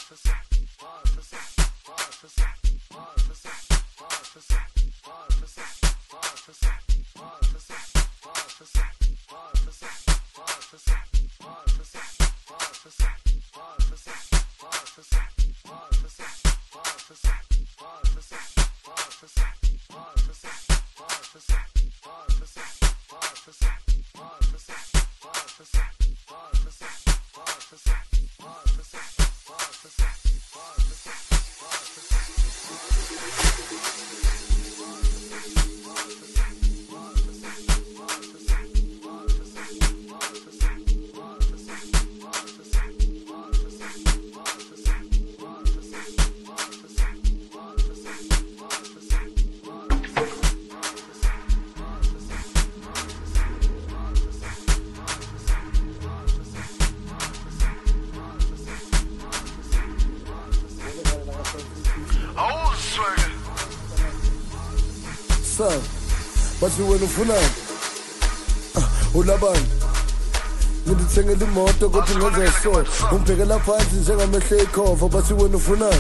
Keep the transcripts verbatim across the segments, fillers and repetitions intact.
Sir, bathi wena ufunani? Ulabani? Ngidithengele imoto kodwa ngenza so. Ungibhekela phansi njengamehlo ekhova bathi wena ufunani?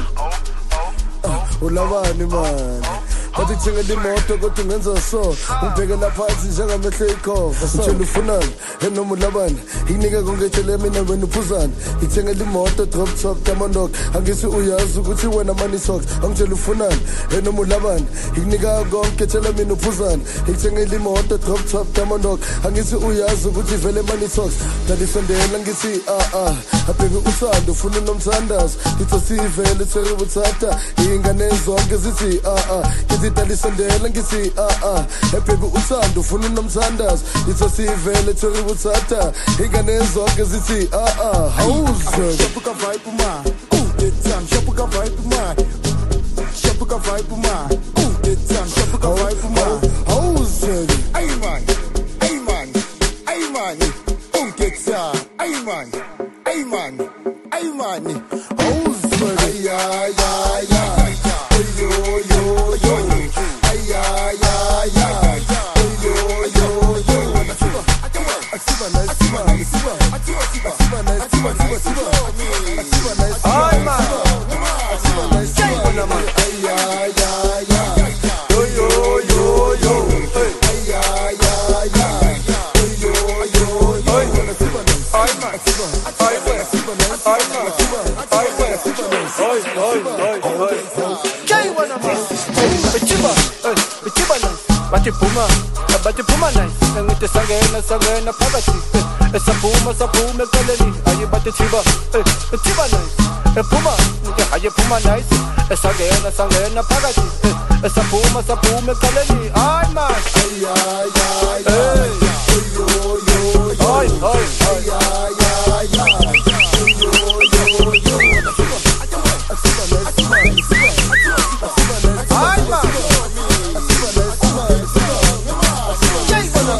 Ulabani man? Bathi ngithengele imoto kodwa ngenza so. Ungibhekela phansi njengamehlo ekhova. Ngitshela ufunani? Noma ulabani? Nginika kongetshele mina wena uphuzani. Ngithengele imoto drop top Tamandok. Angisi uyazi ukuthi wena money socks. Angitshela ufunani? Noma ulabani? Nginika konke tshela mina uphuzani. Ngithengele imoto drop top Tamandok. Angisi uyazi ukuthi vele money socks. Ndalisondela ngisi ah ah. Abheke usando ufuna nomthandazo. Ngitho sivele tsere buthata. Ingane zonke zithi ah ah. Ngithi ndalisondela ngisi ah ah. Abheke usando ufuna nomthandazo. Ngitho sivele tsere buthata. Ingane zonke zithi ah ah. How's shapuka vibe man? Ooh, get time shapuka vibe man. Shapuka vibe man. Ooh, get time shapuka vibe man. How's it? Ay man, ay man, ay man. Ooh, get time. Ay man, ay man, ay man. How's it? Ay ay ay ay. Yo yo yo. Ay ay ay ay. Yo yo yo. Asiba na asiba, asiba. Asiba na asiba, asiba, asiba. Asiba na asiba. Ay man. Asiba na asiba. Ay ay ay ay. Yo yo yo yo. Ay ay ay ay. Yo yo yo. Asiba na ay man. Asiba. Ay man. Asiba na ay man. Asiba. Ay man. Asiba na ay ay ay. Jai wana man. Chiba. Chiba na. Bati puma. Bati puma na. Ngite sangena sangena phakathi. Esaphuma saphuma eceleni. Ayi bati chiba. Chiba na. Ephuma. Ayi phuma nice. Esangena sangena phakathi. Esaphuma saphuma eceleni. Ay man. Ay ay ay. Hey. Yo yo yo. Ay ay ay ay ay. Yo yo yo. Asiba na asiba. Asiba na asiba. Ay man. Asiba na asiba. Asiba. Jai wana.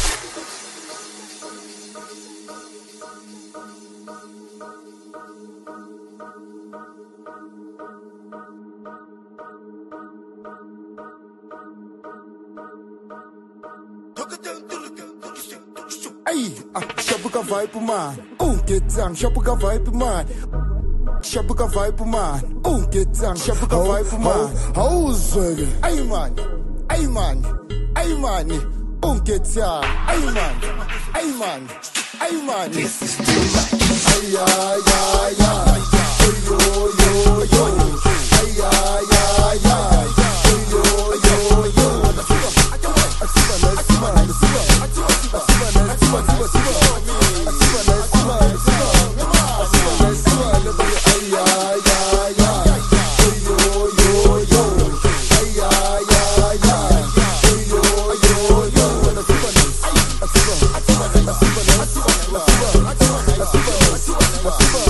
Ay, shapuka vibe man. Ooh, get down, shapuka vibe man. Shapuka vibe man. Ooh, get down, shapuka vibe man. How's it? Ay man, ay man, ay man. Ooh, get down, ay man, ay man, ay man. This is too much. Ay ay ay ay. Yo yo yo. Ay ay ay ay. Yo yo yo. Asiba na asiba, asiba. Asiba na asiba, asiba, asiba. Asiba na asiba, asiba. Asiba na asiba, ay ay ay ay. Yo yo yo. Ay ay ay ay. Yo yo yo. Asiba na asiba, asiba na asiba na asiba. Asiba, asiba, asiba.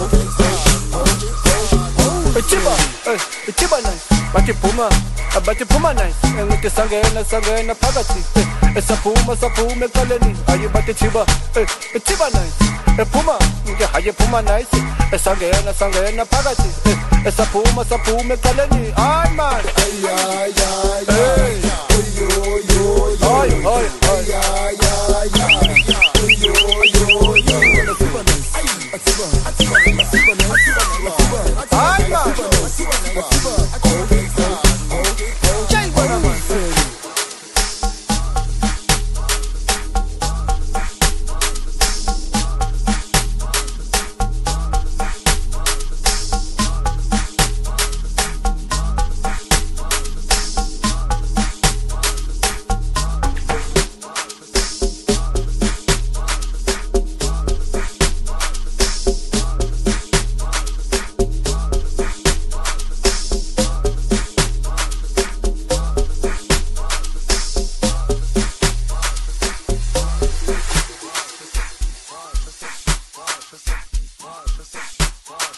Chiba, chiba na. Bati puma. Bati puma nice. Ngite sangena sangena phakathi. Esaphuma saphuma eceleni. Ayi bati chiba. Chiba nice. Ephuma. Ngike haye phuma nice. Esangena sangena phakathi. Esaphuma saphuma eceleni. Ay man. Ay ay ay. Hey. Yo yo yo. Ay ay ay. Ay ay ay. Yo yo yo. Asiba nice. Asiba. Asiba. Asiba. Asiba.